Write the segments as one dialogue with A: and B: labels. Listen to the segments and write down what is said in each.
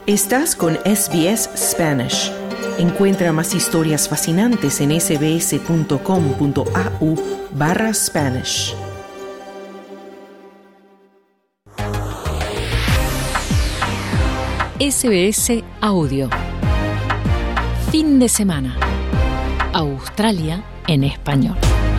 A: Estás con SBS Spanish. Encuentra más historias fascinantes en sbs.com.au/Spanish.
B: SBS Audio. Fin de semana. Australia en español.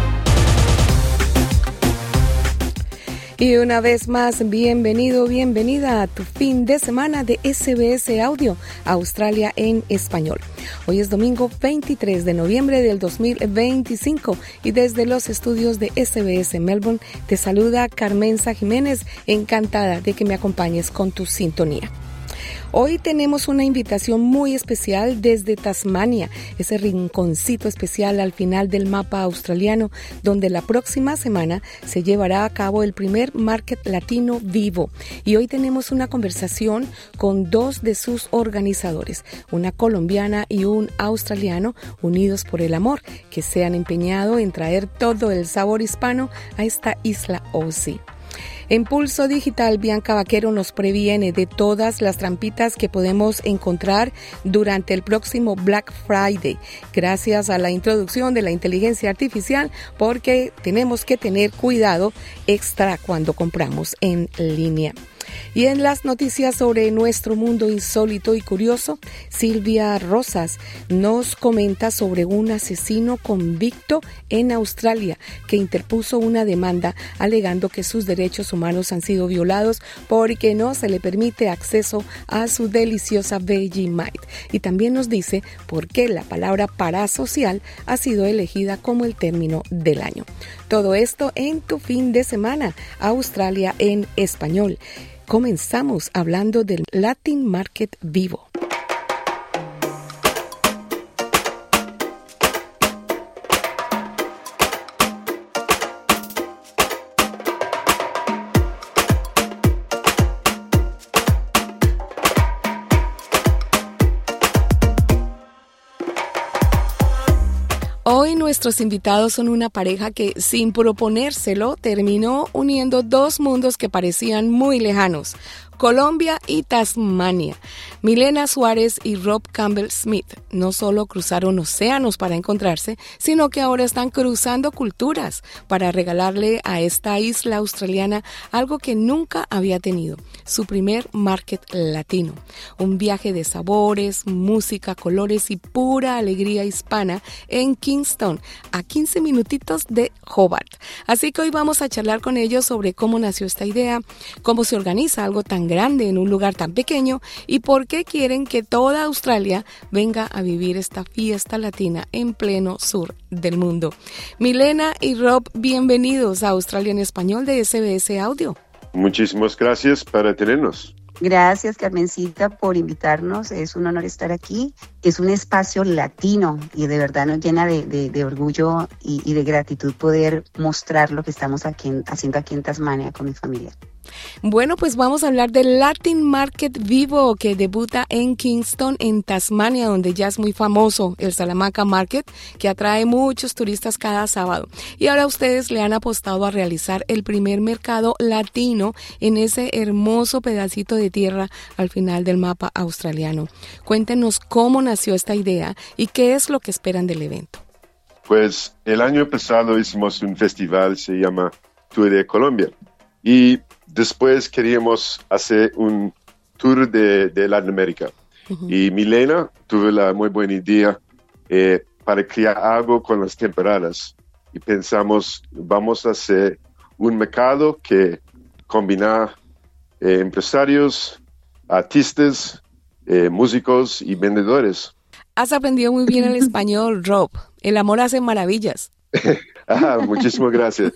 C: Y una vez más, bienvenido, bienvenida a tu fin de semana de SBS Audio, Australia en español. Hoy es domingo 23 de noviembre del 2025 y desde los estudios de SBS Melbourne te saluda Carmenza Jiménez, encantada de que me acompañes con tu sintonía. Hoy tenemos una invitación muy especial desde Tasmania, ese rinconcito especial al final del mapa australiano, donde la próxima semana se llevará a cabo el primer Market Latino vivo. Y hoy tenemos una conversación con dos de sus organizadores, una colombiana y un australiano, unidos por el amor, que se han empeñado en traer todo el sabor hispano a esta isla Aussie. En Pulso Digital, Bianca Vaquero nos previene de todas las trampitas que podemos encontrar durante el próximo Black Friday, gracias a la introducción de la inteligencia artificial, porque tenemos que tener cuidado extra cuando compramos en línea. Y en las noticias sobre nuestro mundo insólito y curioso, Silvia Rosas nos comenta sobre un asesino convicto en Australia que interpuso una demanda alegando que sus derechos humanos han sido violados porque no se le permite acceso a su deliciosa Vegemite. Y también nos dice por qué la palabra parasocial ha sido elegida como el término del año. Todo esto en tu fin de semana, Australia en español. Comenzamos hablando del Latin Market vivo. Hoy nuestros invitados son una pareja que, sin proponérselo, terminó uniendo dos mundos que parecían muy lejanos: Colombia y Tasmania. Milena Suárez y Rob Campbell Smith no solo cruzaron océanos para encontrarse, sino que ahora están cruzando culturas para regalarle a esta isla australiana algo que nunca había tenido: su primer Market Latino. Un viaje de sabores, música, colores y pura alegría hispana en Kingston, a 15 minutitos de Hobart. Así que hoy vamos a charlar con ellos sobre cómo nació esta idea, cómo se organiza algo tan grande en un lugar tan pequeño y por qué quieren que toda Australia venga a vivir esta fiesta latina en pleno sur del mundo. Milena y Rob, bienvenidos a Australia en español de SBS Audio.
D: Muchísimas gracias por tenernos.
E: Gracias, Carmencita, por invitarnos. Es un honor estar aquí. Es un espacio latino y de verdad nos llena de orgullo y de gratitud poder mostrar lo que estamos haciendo aquí en Tasmania con mi familia.
C: Bueno, pues vamos a hablar del Latin Market vivo que debuta en Kingston, en Tasmania, donde ya es muy famoso el Salamanca Market, que atrae muchos turistas cada sábado. Y ahora ustedes le han apostado a realizar el primer mercado latino en ese hermoso pedacito de tierra al final del mapa australiano. Cuéntenos cómo nació esta idea y qué es lo que esperan del evento.
D: Pues el año pasado hicimos un festival, se llama Tour de Colombia, y después queríamos hacer un tour de Latinoamérica. Uh-huh. Y Milena tuvo la muy buena idea para crear algo con las temporadas. Y pensamos, vamos a hacer un mercado que combina empresarios, artistas, músicos y vendedores.
C: Has aprendido muy bien el español, Rob. El amor hace maravillas.
D: Muchísimas gracias.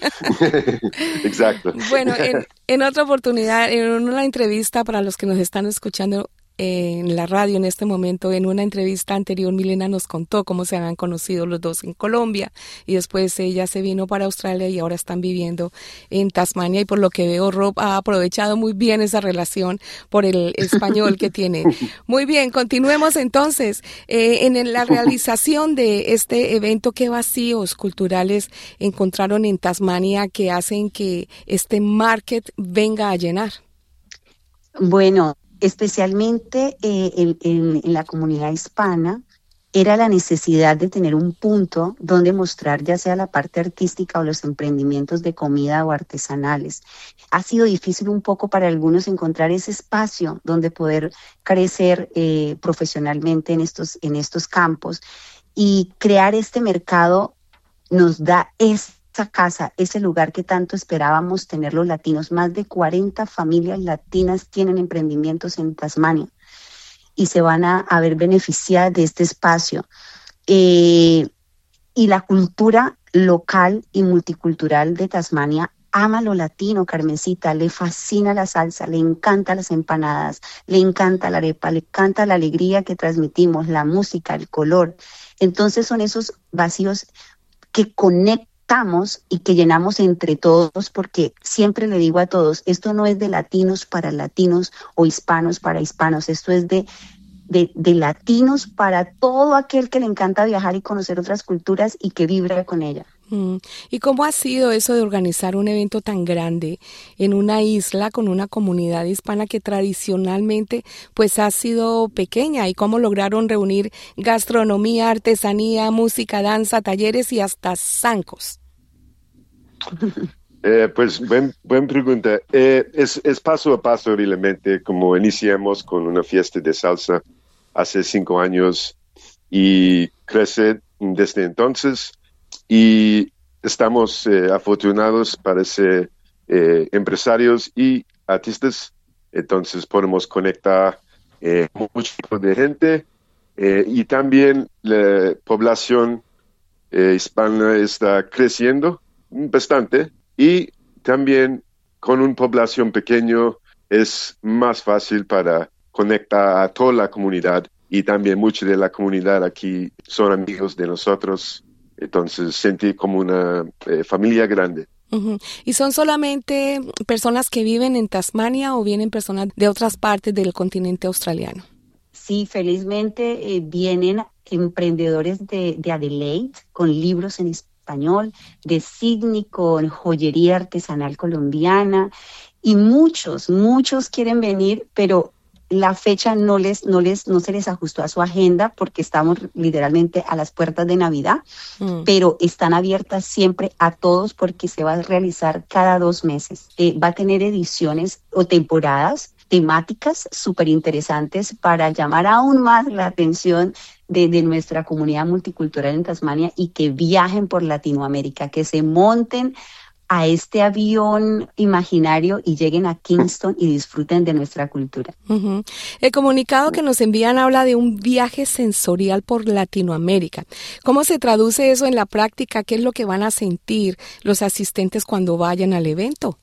D: Exacto.
C: Bueno, en otra oportunidad, en una entrevista para los que nos están escuchando en la radio en este momento, en una entrevista anterior, Milena nos contó cómo se habían conocido los dos en Colombia y después ella se vino para Australia y ahora están viviendo en Tasmania, y por lo que veo Rob ha aprovechado muy bien esa relación por el español que tiene. Muy bien, continuemos entonces. En la realización de este evento, ¿qué vacíos culturales encontraron en Tasmania que hacen que este market venga a llenar?
E: Bueno, especialmente en la comunidad hispana, era la necesidad de tener un punto donde mostrar ya sea la parte artística o los emprendimientos de comida o artesanales. Ha sido difícil un poco para algunos encontrar ese espacio donde poder crecer profesionalmente en estos campos, y crear este mercado nos da esa casa, ese lugar que tanto esperábamos tener los latinos. Más de 40 familias latinas tienen emprendimientos en Tasmania y se van a ver beneficiadas de este espacio. Y la cultura local y multicultural de Tasmania ama lo latino, Carmencita, le fascina la salsa, le encantan las empanadas, le encanta la arepa, le encanta la alegría que transmitimos, la música, el color. Entonces son esos vacíos que conectamos y que llenamos entre todos, porque siempre le digo a todos, esto no es de latinos para latinos o hispanos para hispanos, esto es de latinos para todo aquel que le encanta viajar y conocer otras culturas y que vibra con ella.
C: ¿Y cómo ha sido eso de organizar un evento tan grande en una isla con una comunidad hispana que tradicionalmente pues ha sido pequeña? ¿Y cómo lograron reunir gastronomía, artesanía, música, danza, talleres y hasta zancos?
D: Pues buen pregunta. Es paso a paso realmente, como iniciamos con una fiesta de salsa hace 5 años y crece desde entonces. Y estamos afortunados para ser empresarios y artistas, entonces podemos conectar mucho de gente y también la población hispana está creciendo bastante, y también con una población pequeña es más fácil para conectar a toda la comunidad, y también mucha de la comunidad aquí son amigos de nosotros. Entonces sentí como una familia grande.
C: Uh-huh. ¿Y son solamente personas que viven en Tasmania o vienen personas de otras partes del continente australiano?
E: Sí, felizmente vienen emprendedores de Adelaide con libros en español, de Sydney con joyería artesanal colombiana, y muchos quieren venir, pero la fecha no se les ajustó a su agenda porque estamos literalmente a las puertas de Navidad, pero están abiertas siempre a todos porque se va a realizar cada 2 meses. Va a tener ediciones o temporadas temáticas súper interesantes para llamar aún más la atención de nuestra comunidad multicultural en Tasmania, y que viajen por Latinoamérica, que se monten a este avión imaginario y lleguen a Kingston y disfruten de nuestra cultura.
C: Uh-huh. El comunicado que nos envían habla de un viaje sensorial por Latinoamérica. ¿Cómo se traduce eso en la práctica? ¿Qué es lo que van a sentir los asistentes cuando vayan al evento?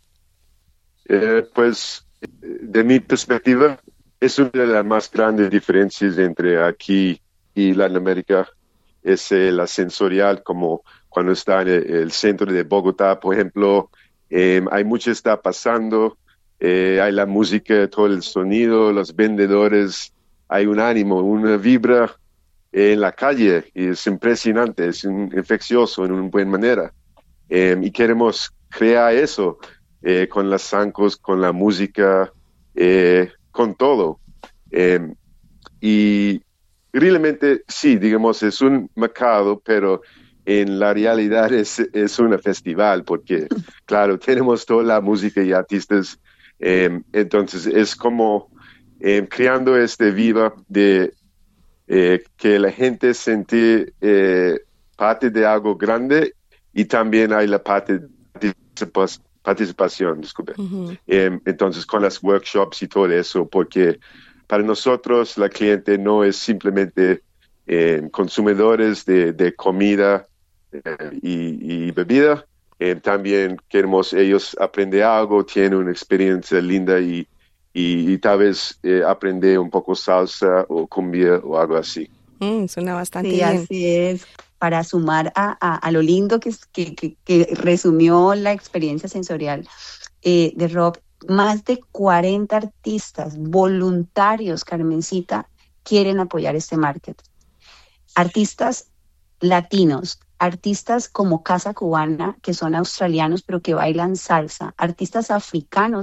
D: Pues, de mi perspectiva, es una de las más grandes diferencias entre aquí y Latinoamérica. Es la sensorial, como cuando está en el centro de Bogotá, por ejemplo, hay mucho está pasando, hay la música, todo el sonido, los vendedores, hay un ánimo, una vibra en la calle, y es impresionante, es infeccioso en una buena manera. Y queremos crear eso con las zancos, con la música, con todo. Y realmente sí, digamos, es un mercado, pero en la realidad es un festival, porque, claro, tenemos toda la música y artistas. Entonces, es como creando viva de que la gente siente parte de algo grande, y también hay la parte de participación, disculpe. Uh-huh. Entonces, con las workshops y todo eso, porque para nosotros la cliente no es simplemente consumidores de comida y bebida. También queremos ellos aprender algo, tienen una experiencia linda y tal vez aprender un poco salsa o cumbia o algo así.
C: Suena bastante
E: sí,
C: bien.
E: Así es. Para sumar a lo lindo que resumió la experiencia sensorial de Rob, más de 40 artistas voluntarios, Carmencita, quieren apoyar este market. Artistas latinos, artistas como Casa Cubana, que son australianos pero que bailan salsa, artistas africanos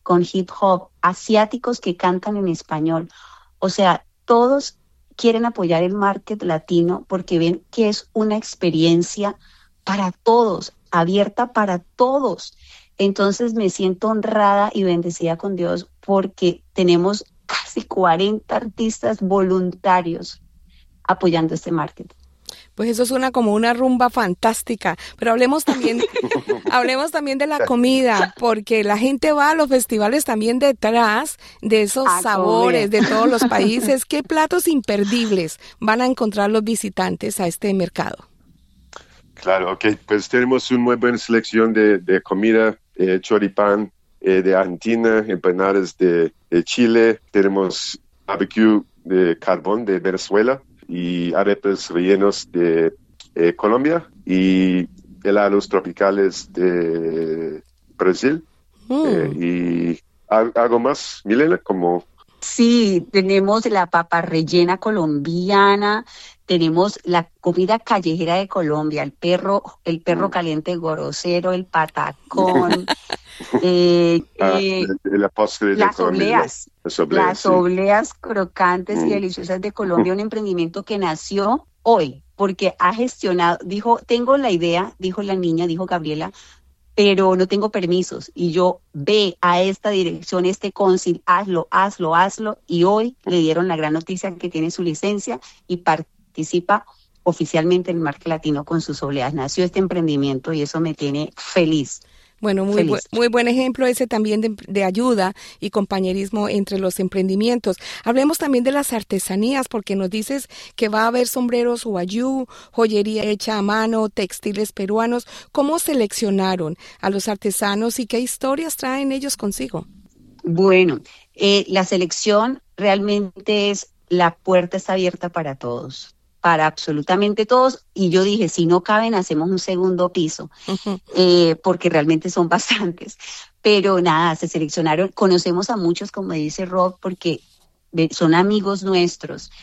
E: con hip hop, asiáticos que cantan en español. O sea, todos quieren apoyar el market latino porque ven que es una experiencia para todos, abierta para todos. Entonces me siento honrada y bendecida con Dios porque tenemos casi 40 artistas voluntarios apoyando este market.
C: Pues eso suena como una rumba fantástica, pero hablemos también de la comida, porque la gente va a los festivales también detrás de esos sabores de todos los países. ¿Qué platos imperdibles van a encontrar los visitantes a este mercado?
D: Claro, ok, pues tenemos una muy buena selección de comida, choripán de Argentina, empanadas de Chile, tenemos barbecue de carbón de Venezuela, y arepas rellenos de Colombia y helados tropicales de Brasil. Y algo más, Milena, como...
E: Sí, tenemos la papa rellena colombiana, tenemos la comida callejera de Colombia, el perro caliente grosero, el patacón,
D: la postre de Colombia.
E: Las obleas crocantes y deliciosas de Colombia, un emprendimiento que nació hoy, porque ha gestionado, dijo la niña, dijo Gabriela, pero no tengo permisos, y yo ve a esta dirección, este cónsul, hazlo, y hoy le dieron la gran noticia que tiene su licencia y participa oficialmente en el marco latino con sus obleas. Nació este emprendimiento y eso me tiene feliz.
C: Bueno, muy buen ejemplo ese también de ayuda y compañerismo entre los emprendimientos. Hablemos también de las artesanías, porque nos dices que va a haber sombreros guayú, joyería hecha a mano, textiles peruanos. ¿Cómo seleccionaron a los artesanos y qué historias traen ellos consigo?
E: Bueno, la selección realmente la puerta está abierta para todos, para absolutamente todos, y yo dije, si no caben, hacemos un segundo piso, porque realmente son bastantes, pero nada, se seleccionaron, conocemos a muchos, como dice Rob, porque son amigos nuestros,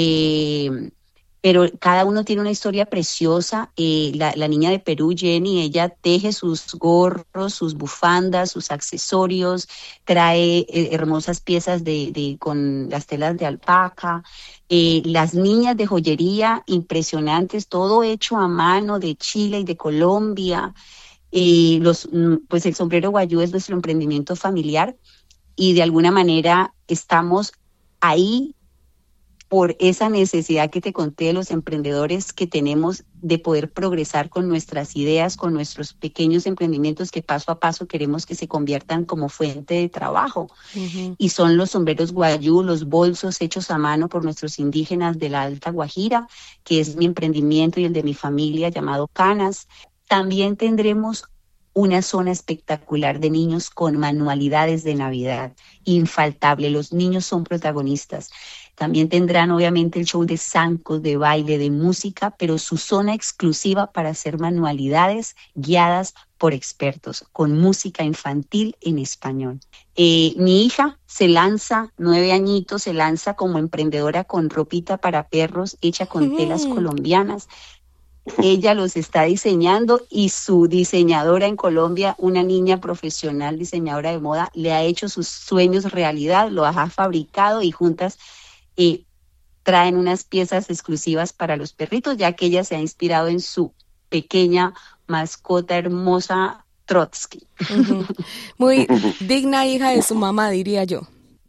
E: pero cada uno tiene una historia preciosa. La niña de Perú, Jenny, ella teje sus gorros, sus bufandas, sus accesorios, trae hermosas piezas con las telas de alpaca. Las niñas de joyería, impresionantes, todo hecho a mano de Chile y de Colombia. Pues el sombrero guayú es nuestro emprendimiento familiar y de alguna manera estamos ahí por esa necesidad que te conté de los emprendedores que tenemos de poder progresar con nuestras ideas, con nuestros pequeños emprendimientos que paso a paso queremos que se conviertan como fuente de trabajo. Y son los sombreros guayú, los bolsos hechos a mano por nuestros indígenas de la Alta Guajira, que es mi emprendimiento y el de mi familia llamado Canas. También tendremos una zona espectacular de niños con manualidades de Navidad, infaltable, los niños son protagonistas. También tendrán obviamente el show de zancos, de baile, de música, pero su zona exclusiva para hacer manualidades guiadas por expertos, con música infantil en español. Mi hija se lanza, 9 añitos, se lanza como emprendedora con ropita para perros hecha con telas colombianas. Ella los está diseñando y su diseñadora en Colombia, una niña profesional diseñadora de moda, le ha hecho sus sueños realidad, los ha fabricado y juntas traen unas piezas exclusivas para los perritos, ya que ella se ha inspirado en su pequeña mascota hermosa, Trotsky.
C: Muy digna hija de su mamá, diría yo.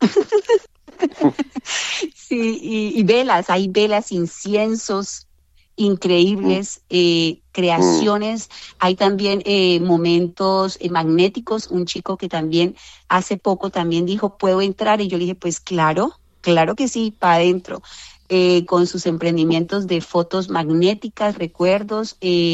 E: Sí, y velas, hay velas, inciensos increíbles, creaciones, hay también momentos magnéticos. Un chico que también hace poco también dijo, ¿puedo entrar? Y yo le dije, pues claro que sí, para adentro, con sus emprendimientos de fotos magnéticas, recuerdos,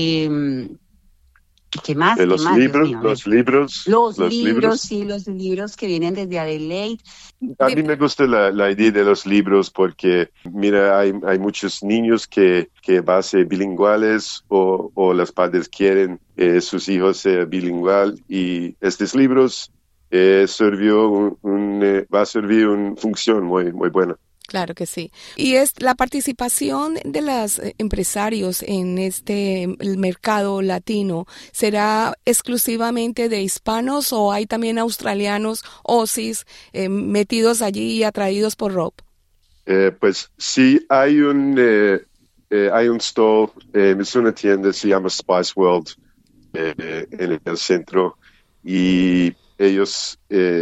E: ¿qué más?
D: Los libros,
E: sí, los libros que vienen desde Adelaide.
D: A mí me gusta la idea de los libros porque, mira, hay muchos niños que van a ser bilingüales o los padres quieren sus hijos ser bilingüal y estos libros va a servir una función muy, muy buena.
C: Claro que sí. ¿Y es la participación de los empresarios en el mercado latino será exclusivamente de hispanos o hay también australianos, Aussies, metidos allí y atraídos por Rob?
D: Pues sí, hay un store, es una tienda, se llama Spice World, en el centro, y ellos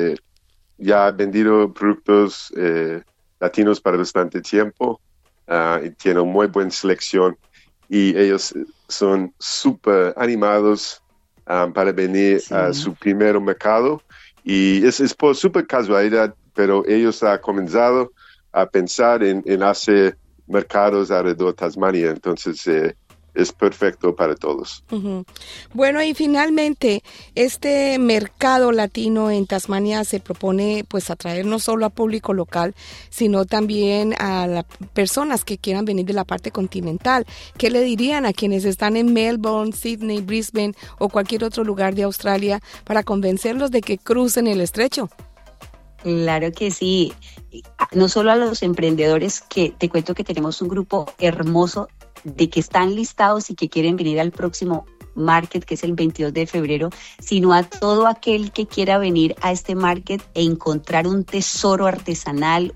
D: ya han vendido productos latinos para bastante tiempo, y tienen muy buena selección, y ellos son súper animados para venir a su primer mercado, y es por súper casualidad, pero ellos han comenzado a pensar en hacer mercados alrededor de Tasmania, entonces es perfecto para todos.
C: Uh-huh. Bueno, y finalmente, este mercado latino en Tasmania se propone pues atraer no solo a público local, sino también a las personas que quieran venir de la parte continental. ¿Qué le dirían a quienes están en Melbourne, Sydney, Brisbane o cualquier otro lugar de Australia para convencerlos de que crucen el estrecho?
E: Claro que sí, no solo a los emprendedores, que te cuento que tenemos un grupo hermoso de que están listados y que quieren venir al próximo market, que es el 22 de febrero, sino a todo aquel que quiera venir a este market e encontrar un tesoro artesanal,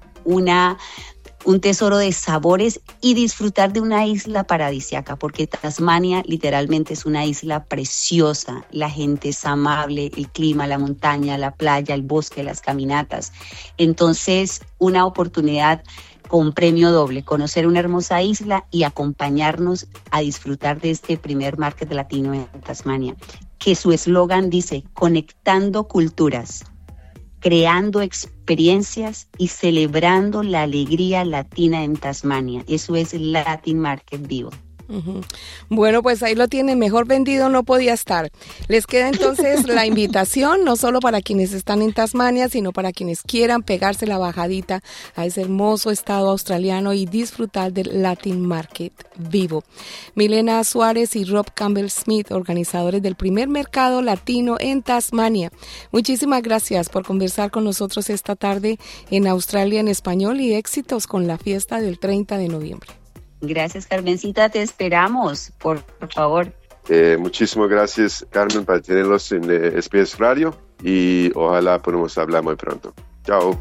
E: un tesoro de sabores y disfrutar de una isla paradisíaca, porque Tasmania literalmente es una isla preciosa, la gente es amable, el clima, la montaña, la playa, el bosque, las caminatas. Entonces, una oportunidad con premio doble, conocer una hermosa isla y acompañarnos a disfrutar de este primer market latino en Tasmania, que su eslogan dice: conectando culturas, creando experiencias y celebrando la alegría latina en Tasmania. Eso es Latin Market Vivo.
C: Uh-huh. Bueno, pues ahí lo tienen, mejor vendido no podía estar. Les queda entonces la invitación, no solo para quienes están en Tasmania, sino para quienes quieran pegarse la bajadita a ese hermoso estado australiano y disfrutar del Latin Market Vivo. Milena Suárez y Rob Campbell Smith, organizadores del primer mercado latino en Tasmania. Muchísimas gracias por conversar con nosotros esta tarde en Australia en Español y éxitos con la fiesta del 30 de noviembre.
E: Gracias, Carmencita, te esperamos, por favor.
D: Muchísimas gracias, Carmen, para tenerlos en SBS Radio y ojalá podamos hablar muy pronto. Chao.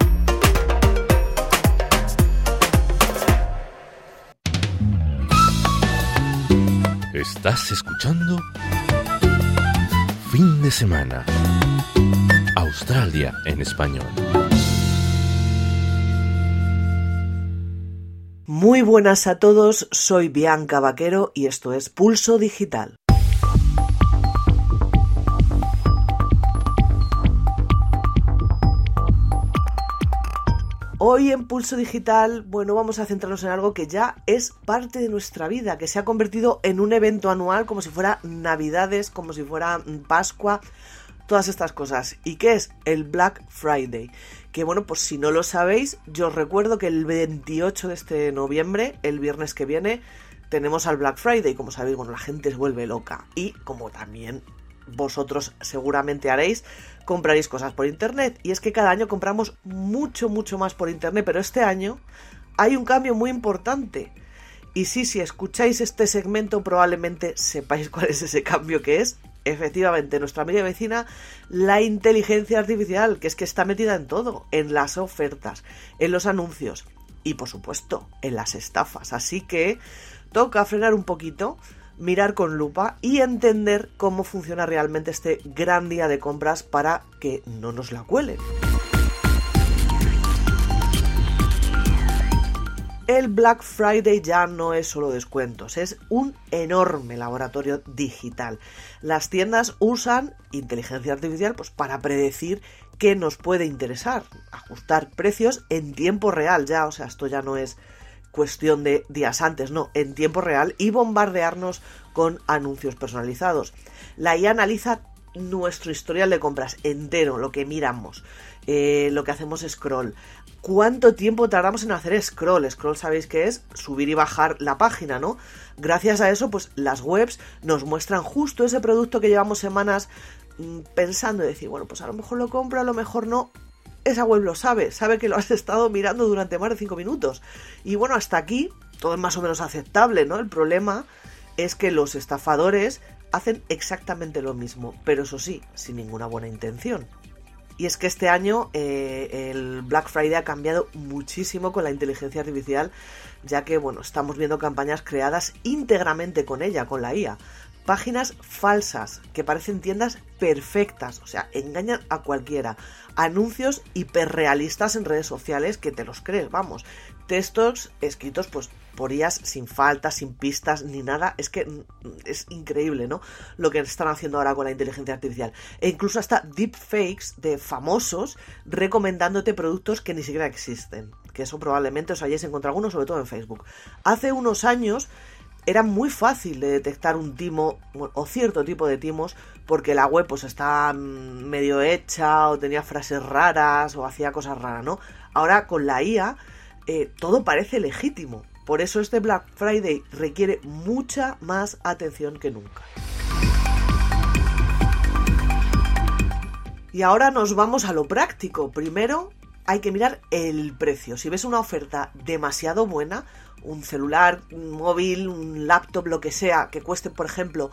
F: Estás escuchando Fin de Semana, Australia en Español.
G: Muy buenas a todos, soy Bianca Vaquero y esto es Pulso Digital. Hoy en Pulso Digital, vamos a centrarnos en algo que ya es parte de nuestra vida, que se ha convertido en un evento anual como si fuera Navidades, como si fuera Pascua, todas estas cosas. ¿Y qué es? El Black Friday. Que pues si no lo sabéis, yo os recuerdo que el 28 de este noviembre, el viernes que viene, tenemos al Black Friday. Como sabéis, la gente se vuelve loca. Y como también vosotros seguramente haréis, compraréis cosas por internet. Y es que cada año compramos mucho más por internet, pero este año hay un cambio muy importante. Y sí, si escucháis este segmento probablemente sepáis cuál es ese cambio que es. Efectivamente, nuestra amiga vecina, la inteligencia artificial, que es que está metida en todo, en las ofertas, en los anuncios y, por supuesto, en las estafas. Así que toca frenar un poquito, mirar con lupa y entender cómo funciona realmente este gran día de compras para que no nos la cuelen. El Black Friday ya no es solo descuentos, es un enorme laboratorio digital. Las tiendas usan inteligencia artificial para predecir qué nos puede interesar, ajustar precios en tiempo real ya, esto ya no es cuestión de días antes, no, en tiempo real, y bombardearnos con anuncios personalizados. La IA analiza nuestro historial de compras entero, lo que miramos, lo que hacemos scroll. ¿Cuánto tiempo tardamos en hacer scroll? Scroll sabéis que es subir y bajar la página, ¿no? Gracias a eso, las webs nos muestran justo ese producto que llevamos semanas pensando y decir, a lo mejor lo compro, a lo mejor no. esa web lo sabe que lo has estado mirando durante más de 5 minutos. Y bueno, hasta aquí todo es más o menos aceptable, ¿no? El problema es que los estafadores hacen exactamente lo mismo, pero eso sí, sin ninguna buena intención. Y es que este año el Black Friday ha cambiado muchísimo con la inteligencia artificial, ya que, bueno, estamos viendo campañas creadas íntegramente con ella, con la IA. Páginas falsas que parecen tiendas perfectas, o sea, engañan a cualquiera. Anuncios hiperrealistas en redes sociales que te los crees, vamos. Textos escritos pues por IAs sin faltas, sin pistas ni nada. Es que es increíble, ¿no? Lo que están haciendo ahora con la inteligencia artificial. E incluso hasta deepfakes de famosos recomendándote productos que ni siquiera existen. Que eso probablemente os hayáis encontrado algunos, sobre todo en Facebook. Hace unos años era muy fácil de detectar un timo o cierto tipo de timos porque la web pues estaba medio hecha o tenía frases raras o hacía cosas raras, ¿no? Ahora con la IA todo parece legítimo. Por eso este Black Friday requiere mucha más atención que nunca. Y ahora nos vamos a lo práctico. Primero hay que mirar el precio. Si ves una oferta demasiado buena, un celular, un móvil, un laptop, lo que sea, que cueste, por ejemplo,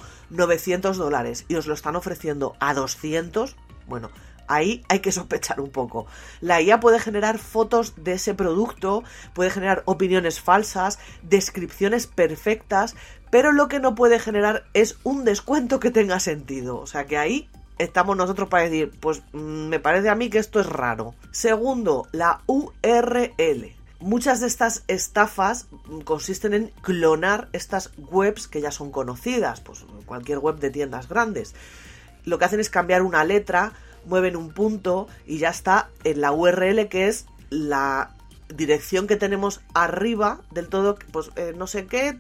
G: $900 y os lo están ofreciendo a 200, bueno, ahí hay que sospechar un poco. La IA puede generar fotos de ese producto, puede generar opiniones falsas, descripciones perfectas, pero lo que no puede generar es un descuento que tenga sentido. O sea que ahí estamos nosotros para decir, pues me parece a mí que esto es raro. Segundo, la URL. Muchas de estas estafas consisten en clonar estas webs que ya son conocidas, pues cualquier web de tiendas grandes. Lo que hacen es cambiar una letra, mueven un punto y ya está en la URL, que es la dirección que tenemos arriba del todo, pues no sé qué,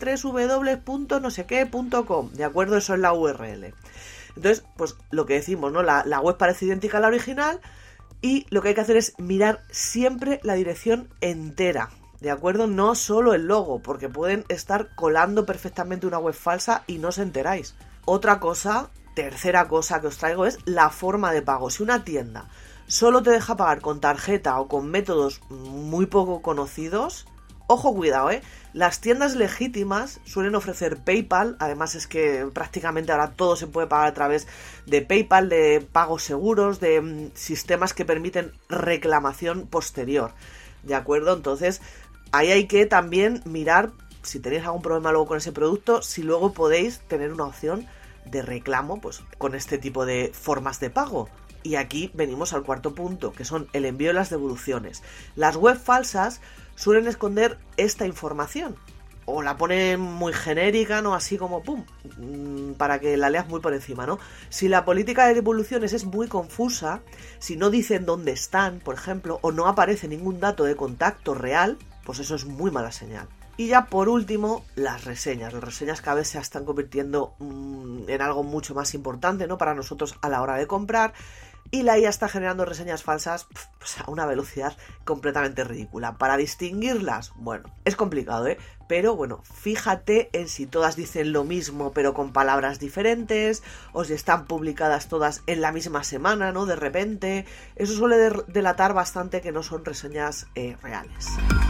G: www.noseque.com, ¿de acuerdo? Eso es la URL. Entonces, pues lo que decimos, ¿no? La web parece idéntica a la original y lo que hay que hacer es mirar siempre la dirección entera, ¿de acuerdo? No solo el logo, porque pueden estar colando perfectamente una web falsa y no os enteráis. Otra cosa, tercera cosa que os traigo es la forma de pago. Si una tienda solo te deja pagar con tarjeta o con métodos muy poco conocidos, ojo, cuidado, las tiendas legítimas suelen ofrecer PayPal. Además es que prácticamente ahora todo se puede pagar a través de PayPal, de pagos seguros, de sistemas que permiten reclamación posterior, ¿de acuerdo? Entonces ahí hay que también mirar, si tenéis algún problema luego con ese producto, si luego podéis tener una opción de reclamo pues con este tipo de formas de pago. Y aquí venimos al cuarto punto, que son el envío y las devoluciones. Las webs falsas suelen esconder esta información o la ponen muy genérica, ¿no? Así como pum, para que la leas muy por encima, ¿no? Si la política de devoluciones es muy confusa, si no dicen dónde están, por ejemplo, o no aparece ningún dato de contacto real, pues eso es muy mala señal. Y ya por último, las reseñas. Las reseñas cada vez se están convirtiendo en algo mucho más importante, ¿no? Para nosotros a la hora de comprar. Y la IA está generando reseñas falsas pues a una velocidad completamente ridícula. Para distinguirlas, bueno, es complicado, pero bueno, fíjate en si todas dicen lo mismo pero con palabras diferentes, o si están publicadas todas en la misma semana, ¿no? De repente, eso suele delatar bastante que no son reseñas reales.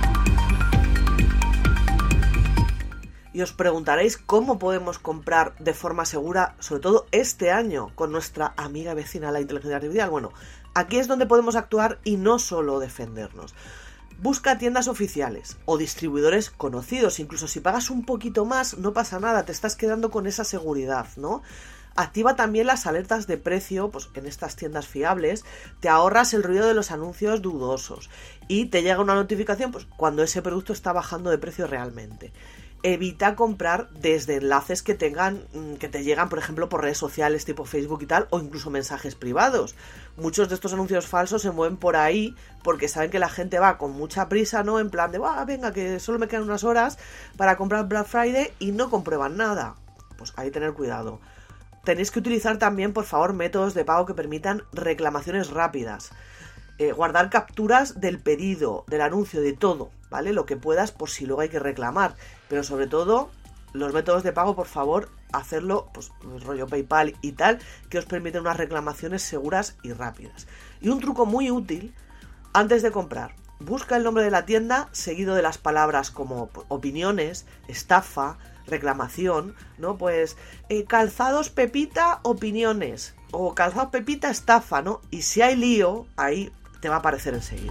G: Y os preguntaréis cómo podemos comprar de forma segura, sobre todo este año, con nuestra amiga vecina la inteligencia artificial. Bueno, aquí es donde podemos actuar y no solo defendernos. Busca tiendas oficiales o distribuidores conocidos. Incluso si pagas un poquito más, no pasa nada, te estás quedando con esa seguridad, ¿no? Activa también las alertas de precio, pues en estas tiendas fiables, te ahorras el ruido de los anuncios dudosos y te llega una notificación pues cuando ese producto está bajando de precio realmente. Evita comprar desde enlaces que te llegan, por ejemplo, por redes sociales tipo Facebook y tal, o incluso mensajes privados. Muchos de estos anuncios falsos se mueven por ahí porque saben que la gente va con mucha prisa, ¿no? En plan de, venga, que solo me quedan unas horas para comprar Black Friday y no comprueban nada. Pues ahí tener cuidado. Tenéis que utilizar también, por favor, métodos de pago que permitan reclamaciones rápidas. Guardar capturas del pedido, del anuncio, de todo, ¿vale? Lo que puedas por si luego hay que reclamar. Pero sobre todo, los métodos de pago, por favor, hacerlo, pues rollo PayPal y tal, que os permiten unas reclamaciones seguras y rápidas. Y un truco muy útil, Antes de comprar, busca el nombre de la tienda seguido de las palabras como opiniones, estafa, reclamación, ¿no? Pues calzados Pepita, opiniones, o calzados Pepita, estafa, ¿no? Y si hay lío, ahí te va a aparecer enseguida.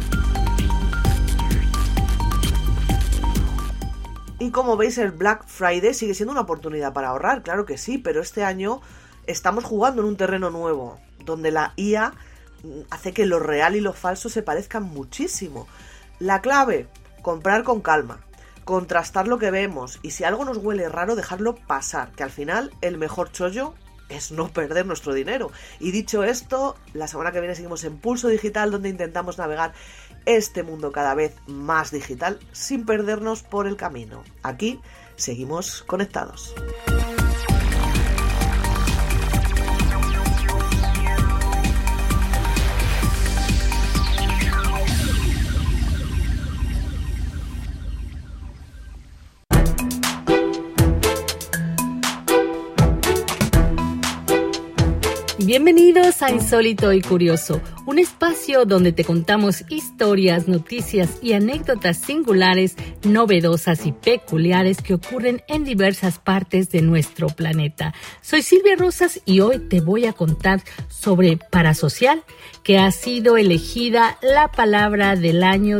G: Y como veis, el Black Friday sigue siendo una oportunidad para ahorrar, claro que sí, pero este año estamos jugando en un terreno nuevo, donde la IA hace que lo real y lo falso se parezcan muchísimo. La clave, comprar con calma, contrastar lo que vemos, y si algo nos huele raro, dejarlo pasar, que al final el mejor chollo es no perder nuestro dinero. Y dicho esto, la semana que viene seguimos en Pulso Digital, donde intentamos navegar este mundo cada vez más digital sin perdernos por el camino. Aquí seguimos conectados.
H: Bienvenidos a Insólito y Curioso, un espacio donde te contamos historias, noticias y anécdotas singulares, novedosas y peculiares que ocurren en diversas partes de nuestro planeta. Soy Silvia Rosas y hoy te voy a contar sobre parasocial, que ha sido elegida la palabra del año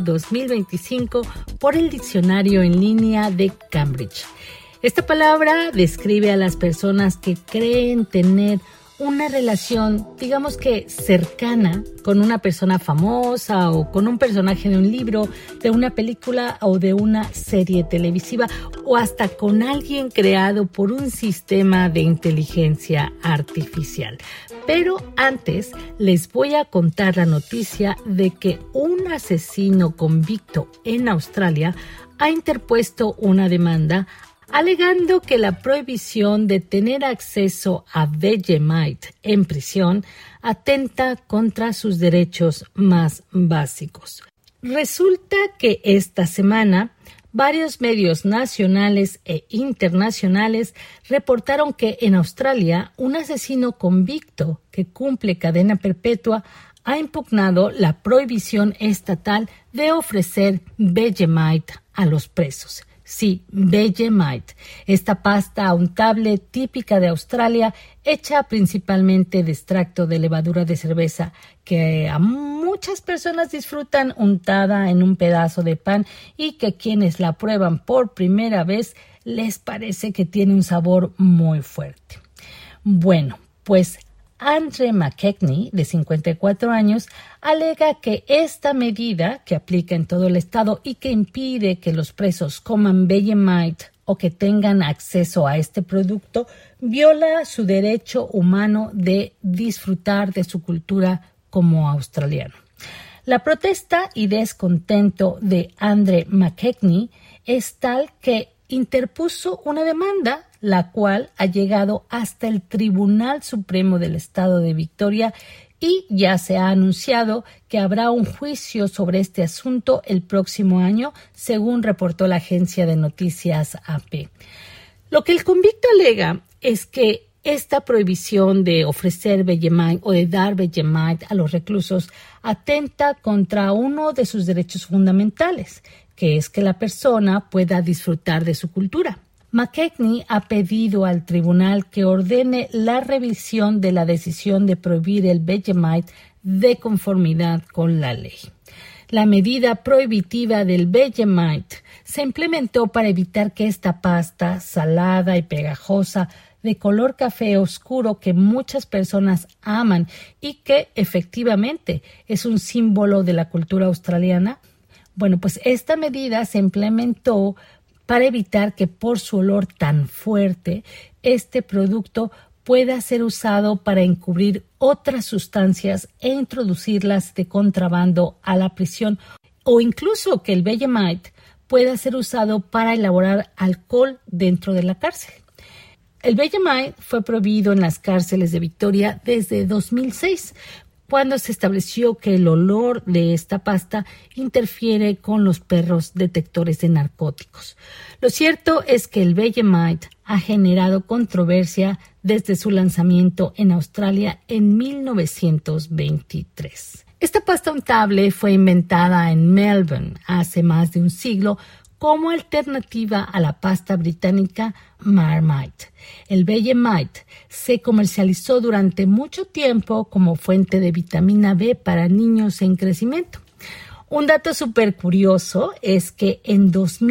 H: 2025 por el diccionario en línea de Cambridge. Esta palabra describe a las personas que creen tener una relación, digamos que cercana, con una persona famosa o con un personaje de un libro, de una película o de una serie televisiva, o hasta con alguien creado por un sistema de inteligencia artificial. Pero antes les voy a contar la noticia de que un asesino convicto en Australia ha interpuesto una demanda alegando que la prohibición de tener acceso a Vegemite en prisión atenta contra sus derechos más básicos. Resulta que esta semana varios medios nacionales e internacionales reportaron que en Australia un asesino convicto que cumple cadena perpetua ha impugnado la prohibición estatal de ofrecer Vegemite a los presos. Sí, Vegemite, esta pasta untable típica de Australia, hecha principalmente de extracto de levadura de cerveza, que a muchas personas disfrutan untada en un pedazo de pan y que quienes la prueban por primera vez les parece que tiene un sabor muy fuerte. Bueno, pues Andre McKechnie, de 54 años, alega que esta medida, que aplica en todo el estado y que impide que los presos coman Vegemite o que tengan acceso a este producto, viola su derecho humano de disfrutar de su cultura como australiano. La protesta y descontento de Andre McKechnie es tal que interpuso una demanda, la cual ha llegado hasta el Tribunal Supremo del Estado de Victoria y ya se ha anunciado que habrá un juicio sobre este asunto el próximo año, según reportó la agencia de noticias AP. Lo que el convicto alega es que esta prohibición de ofrecer Vegemite o de dar Vegemite a los reclusos atenta contra uno de sus derechos fundamentales, que es que la persona pueda disfrutar de su cultura. McKechnie ha pedido al tribunal que ordene la revisión de la decisión de prohibir el Vegemite de conformidad con la ley. La medida prohibitiva del Vegemite se implementó para evitar que esta pasta salada y pegajosa de color café oscuro que muchas personas aman y que efectivamente es un símbolo de la cultura australiana. Bueno, pues esta medida se implementó para evitar que por su olor tan fuerte este producto pueda ser usado para encubrir otras sustancias e introducirlas de contrabando a la prisión, o incluso que el Vegemite pueda ser usado para elaborar alcohol dentro de la cárcel. El Vegemite fue prohibido en las cárceles de Victoria desde 2006, cuando se estableció que el olor de esta pasta interfiere con los perros detectores de narcóticos. Lo cierto es que el Vegemite ha generado controversia desde su lanzamiento en Australia en 1923. Esta pasta untable fue inventada en Melbourne hace más de un siglo como alternativa a la pasta británica Marmite. El Vegemite se comercializó durante mucho tiempo como fuente de vitamina B para niños en crecimiento. Un dato súper curioso es que en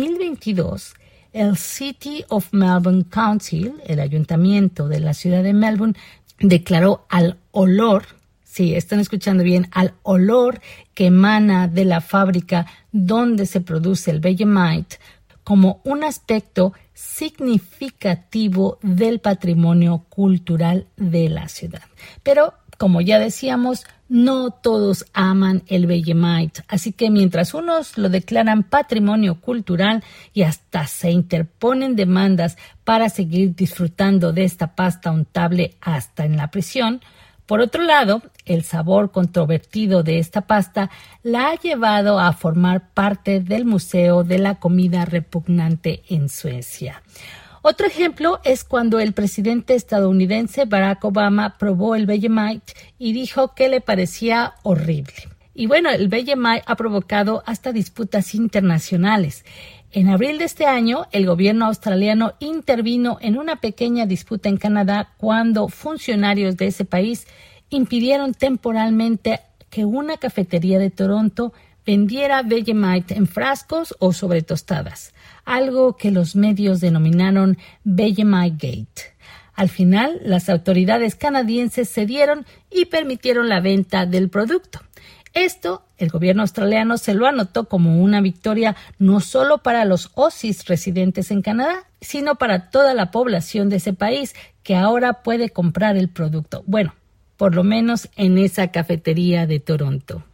H: 2022 el City of Melbourne Council, el ayuntamiento de la ciudad de Melbourne, declaró al olor, sí, están escuchando bien, al olor que emana de la fábrica donde se produce el Vegemite como un aspecto significativo del patrimonio cultural de la ciudad. Pero, como ya decíamos, no todos aman el Vegemite, así que mientras unos lo declaran patrimonio cultural y hasta se interponen demandas para seguir disfrutando de esta pasta untable hasta en la prisión, por otro lado, el sabor controvertido de esta pasta la ha llevado a formar parte del Museo de la Comida Repugnante en Suecia. Otro ejemplo es cuando el presidente estadounidense Barack Obama probó el Vegemite y dijo que le parecía horrible. Y bueno, el Vegemite ha provocado hasta disputas internacionales. En abril de este año, el gobierno australiano intervino en una pequeña disputa en Canadá cuando funcionarios de ese país impidieron temporalmente que una cafetería de Toronto vendiera Vegemite en frascos o sobre tostadas, algo que los medios denominaron Vegemite Gate. Al final, las autoridades canadienses cedieron y permitieron la venta del producto. Esto, el gobierno australiano se lo anotó como una victoria no solo para los Aussies residentes en Canadá, sino para toda la población de ese país que ahora puede comprar el producto. Bueno, por lo menos en esa cafetería de Toronto.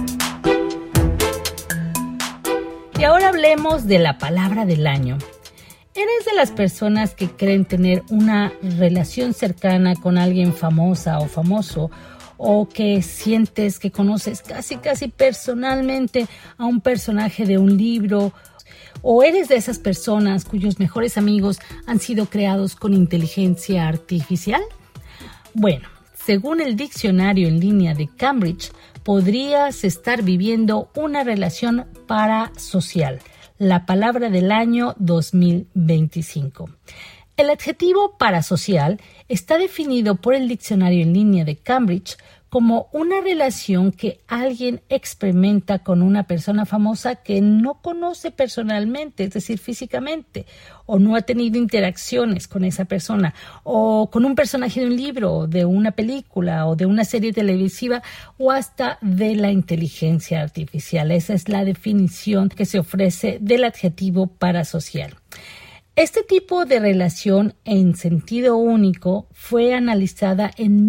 H: Y ahora hablemos de la palabra del año. ¿Eres de las personas que creen tener una relación cercana con alguien famosa o famoso, o que sientes que conoces casi personalmente a un personaje de un libro? ¿O eres de esas personas cuyos mejores amigos han sido creados con inteligencia artificial? Bueno, según el diccionario en línea de Cambridge, podrías estar viviendo una relación parasocial, la palabra del año 2025. El adjetivo parasocial está definido por el diccionario en línea de Cambridge como una relación que alguien experimenta con una persona famosa que no conoce personalmente, es decir, físicamente, o no ha tenido interacciones con esa persona, o con un personaje de un libro, de una película, o de una serie televisiva, o hasta de la inteligencia artificial. Esa es la definición que se ofrece del adjetivo parasocial. Este tipo de relación en sentido único fue analizada en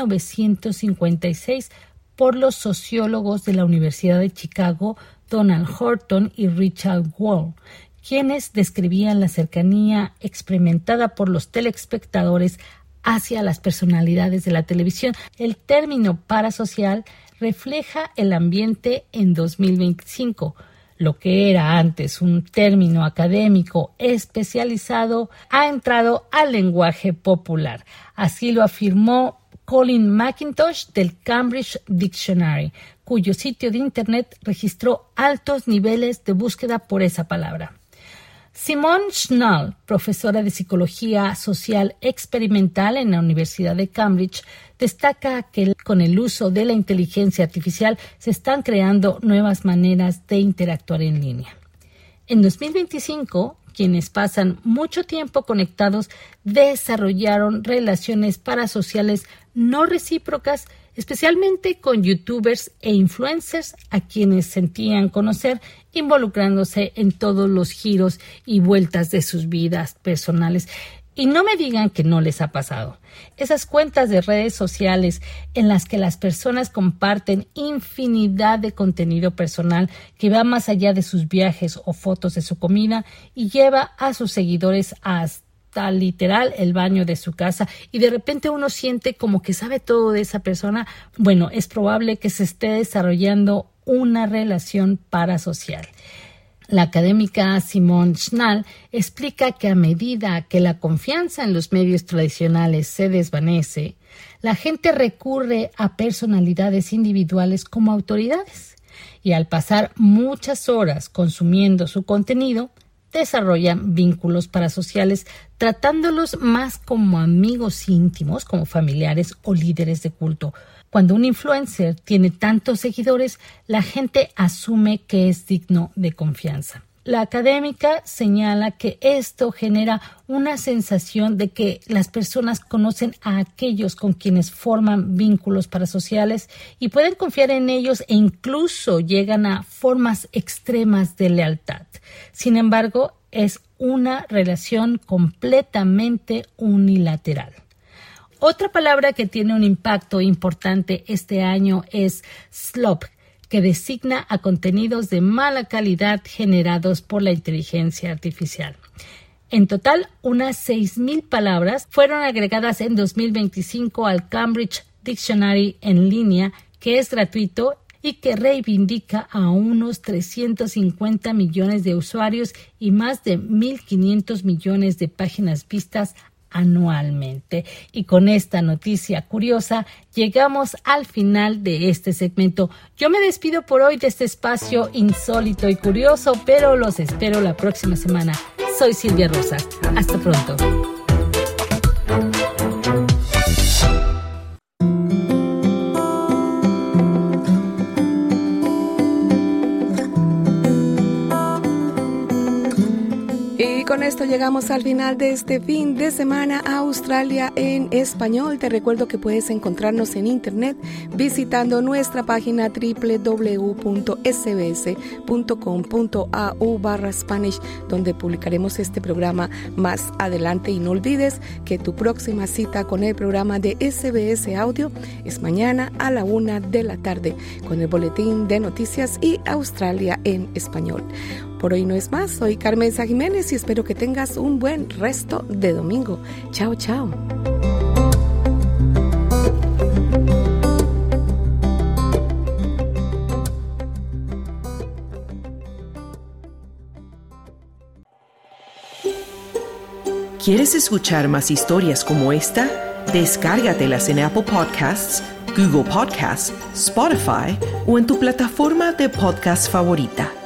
H: 1956 por los sociólogos de la Universidad de Chicago, Donald Horton y Richard Wall, quienes describían la cercanía experimentada por los telespectadores hacia las personalidades de la televisión. El término parasocial refleja el ambiente en 2025. Lo que era antes un término académico especializado ha entrado al lenguaje popular. Así lo afirmó Colin McIntosh del Cambridge Dictionary, cuyo sitio de internet registró altos niveles de búsqueda por esa palabra. Simone Schnall, profesora de Psicología Social Experimental en la Universidad de Cambridge, destaca que con el uso de la inteligencia artificial se están creando nuevas maneras de interactuar en línea. En 2025, quienes pasan mucho tiempo conectados desarrollaron relaciones parasociales no recíprocas, especialmente con youtubers e influencers a quienes sentían conocer, involucrándose en todos los giros y vueltas de sus vidas personales. Y no me digan que no les ha pasado. Esas cuentas de redes sociales en las que las personas comparten infinidad de contenido personal que va más allá de sus viajes o fotos de su comida y lleva a sus seguidores hasta literal el baño de su casa, y de repente uno siente como que sabe todo de esa persona. Bueno, es probable que se esté desarrollando una relación parasocial. La académica Simone Schnall explica que a medida que la confianza en los medios tradicionales se desvanece, la gente recurre a personalidades individuales como autoridades y al pasar muchas horas consumiendo su contenido, desarrollan vínculos parasociales tratándolos más como amigos íntimos, como familiares o líderes de culto. Cuando un influencer tiene tantos seguidores, la gente asume que es digno de confianza. La académica señala que esto genera una sensación de que las personas conocen a aquellos con quienes forman vínculos parasociales y pueden confiar en ellos e incluso llegan a formas extremas de lealtad. Sin embargo, es una relación completamente unilateral. Otra palabra que tiene un impacto importante este año es slop, que designa a contenidos de mala calidad generados por la inteligencia artificial. En total, unas 6,000 palabras fueron agregadas en 2025 al Cambridge Dictionary en línea, que es gratuito y que reivindica a unos 350 millones de usuarios y más de 1.500 millones de páginas vistas anualmente. Y con esta noticia curiosa llegamos al final de este segmento. Yo me despido por hoy de este espacio insólito y curioso, pero los espero la próxima semana. Soy Silvia Rosa. Hasta pronto.
C: Con esto llegamos al final de este fin de semana Australia en español. Te recuerdo que puedes encontrarnos en internet visitando nuestra página www.sbs.com.au/Spanish, donde publicaremos este programa más adelante. Y no olvides que tu próxima cita con el programa de SBS Audio es mañana a la 1 de la tarde con el boletín de noticias y Australia en español. Por hoy no es más, soy Carmen Jiménez y espero que tengas un buen resto de domingo. Chao, chao.
A: ¿Quieres escuchar más historias como esta? Descárgatelas en Apple Podcasts, Google Podcasts, Spotify o en tu plataforma de podcast favorita.